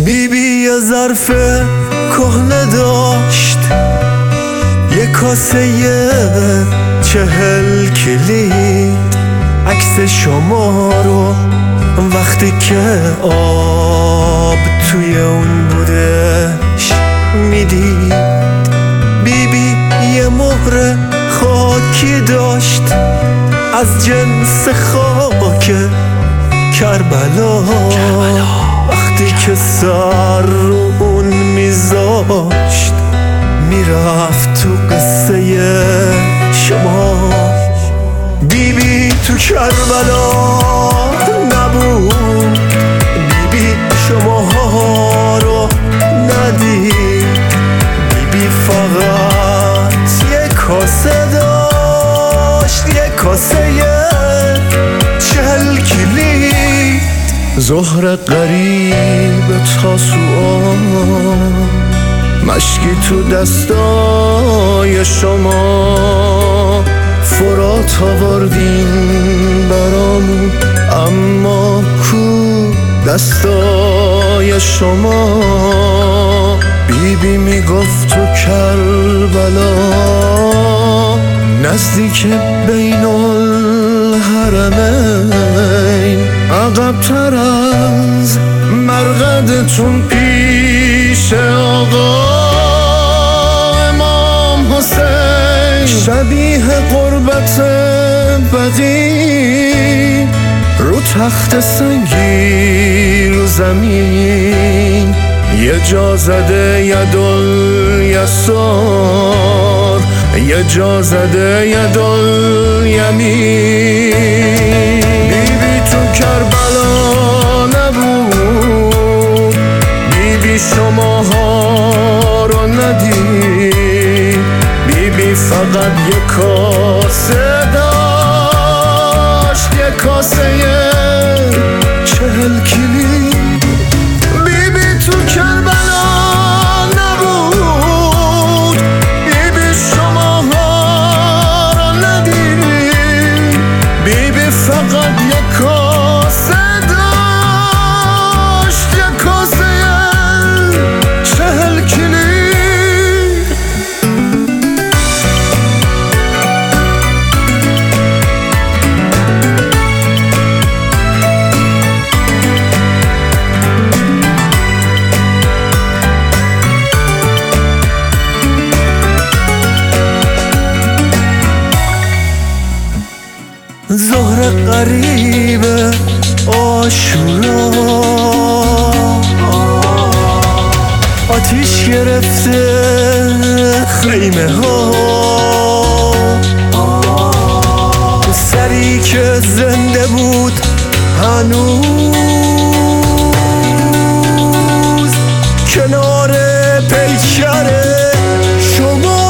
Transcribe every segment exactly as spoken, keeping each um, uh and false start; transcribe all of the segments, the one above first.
بی بی یه ظرف کهنه داشت، یه کاسه چهل کلید، عکس شما رو وقتی که آب توی اون بودش میدید. بی بی یه مهر خاکی داشت از جنس خاک کربلا، وقتی که سر رو اون میذاشت میرفت تو قصه شما. بی بی تو کربلا نبود، بی بی شماها رو ندید، بی بی فقط یه کاسه داشت، یه کاسه چهل کلید. ظهر قریب تاسوعا، مشکی تو دستای شما، فرات آوردین برامون، اما کو دستای شما. بی بی میگفت تو کربلا نزدیک بین الحرمین، عقب‌تر از مرقدتون پیش آقا امام حسین، شبیه قربت بقی رو تخت سنگی رو زمین، یه جا زده یدالیسار، یه جا زده یدالیمین. بی بی تو کربلا نبود، بی بی شماها رو ندید، بی بی فقط یه کاسه داشت، یه کاسه چهل کلید. بی بی تو کربلا نبود، بی بی شماها رو ندید، بی بی فقط یه کاسه داشت، یه کاسه چهل کلید. ظهر قریب عاشورا، آتیش گرفته خیمه ها، سری که زنده بود هنوز کنار پیکر شما.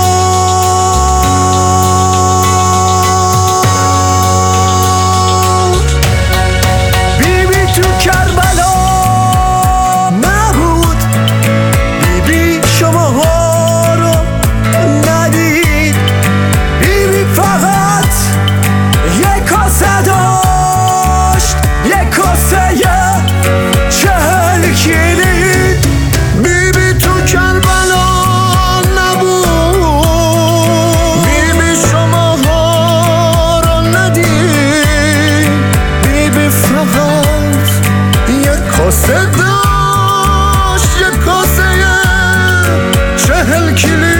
کاسه داشت، یه کاسه چهل کلید.